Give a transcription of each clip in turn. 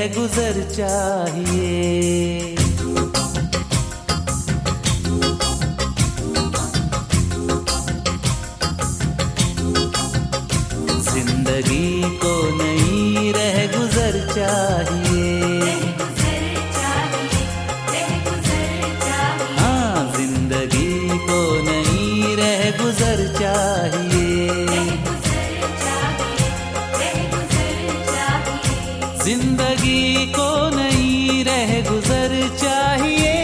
गुजर चाहिए। जिंदगी को नई रह गुजर चाहिए। हाँ, जिंदगी को नई रह गुजर चाहिए। जिंदगी को नई रह गुजर चाहिए।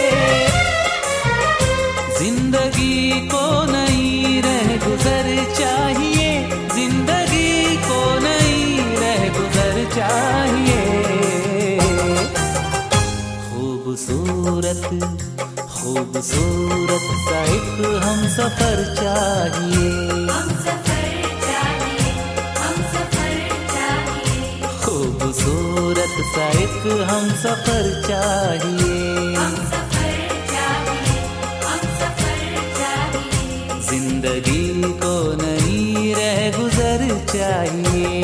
जिंदगी को नई रह गुजर चाहिए। जिंदगी को नई रह गुजर चाहिए। खूबसूरत खूबसूरत सा एक हम सफर चाहिए। खूबसूरत सा एक हम सफर चाहिए। जिंदगी को नई रह गुजर चाहिए।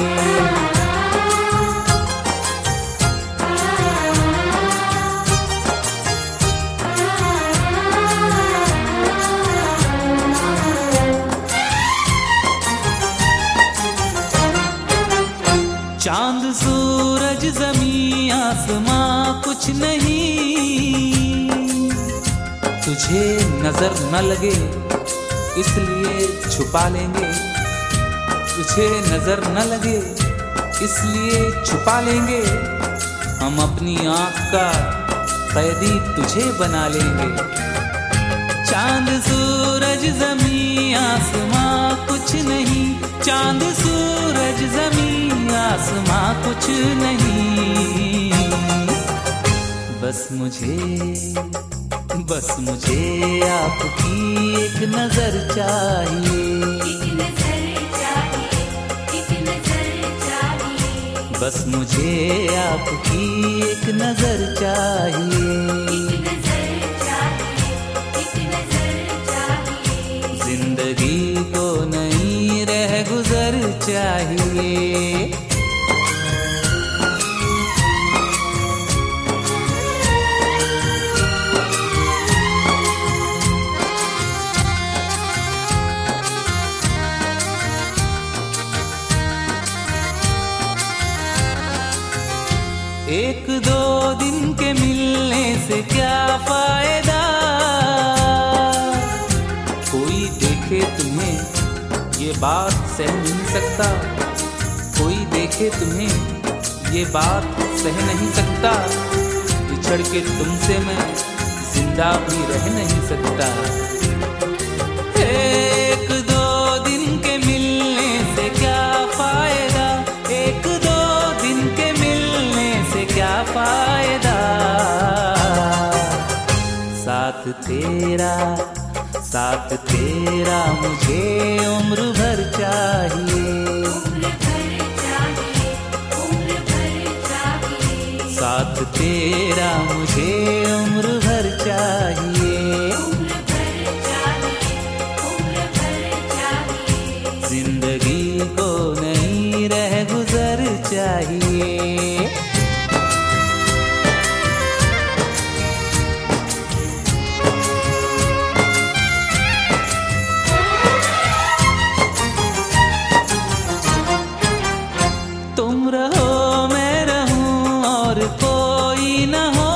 चांद सूरज ज़मीं आसमां कुछ नहीं, तुझे नजर न लगे इसलिए छुपा लेंगे। तुझे नजर न लगे इसलिए छुपा लेंगे। हम अपनी आँख का कैदी तुझे बना लेंगे। चांद सूरज ज़मीं आसमां कुछ नहीं। चांद सूरज ज़मीं आसमां कुछ नहीं। बस मुझे आपकी एक नजर चाहिए। बस मुझे आपकी एक नजर चाहिए। जिंदगी को नई रह गुजर चाहिए। एक दो दिन के मिलने से क्या फायदा। कोई देखे तुम्हें ये बात सह नहीं सकता। कोई देखे तुम्हें ये बात सह नहीं सकता। बिछड़ के तुमसे मैं जिंदा भी रह नहीं सकता। एक दो दिन के मिलने से क्या फायदा। एक दो दिन के मिलने से क्या फायदा। साथ तेरा मुझे उम्र भर चाहिए। साथ तेरा मुझे उम्र भर चाहिए। जिंदगी को नई रह गुजर चाहिए। तुम रहो मैं रहूं और कोई न हो।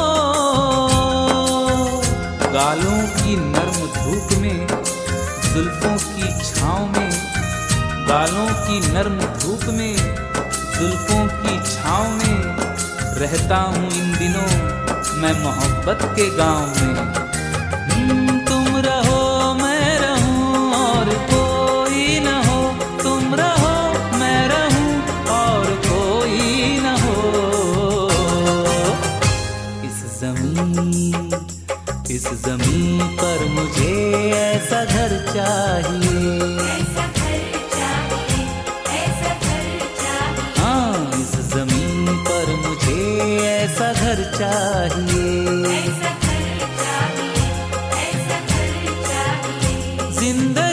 गालों की नर्म धूप में, जुल्फों की छाँव में। गालों की नर्म धूप में, जुल्फों की छाँव में। रहता हूँ इन दिनों मैं मोहब्बत के गाँव में। तुम रहो मैं रहूं और कोई न हो। तुम रहो मैं रहूं और कोई न हो। इस ज़मीं पर मुझे ऐसा घर चाहिए। हाँ, इस ज़मीं पर मुझे ऐसा घर चाहिए। जिंदगी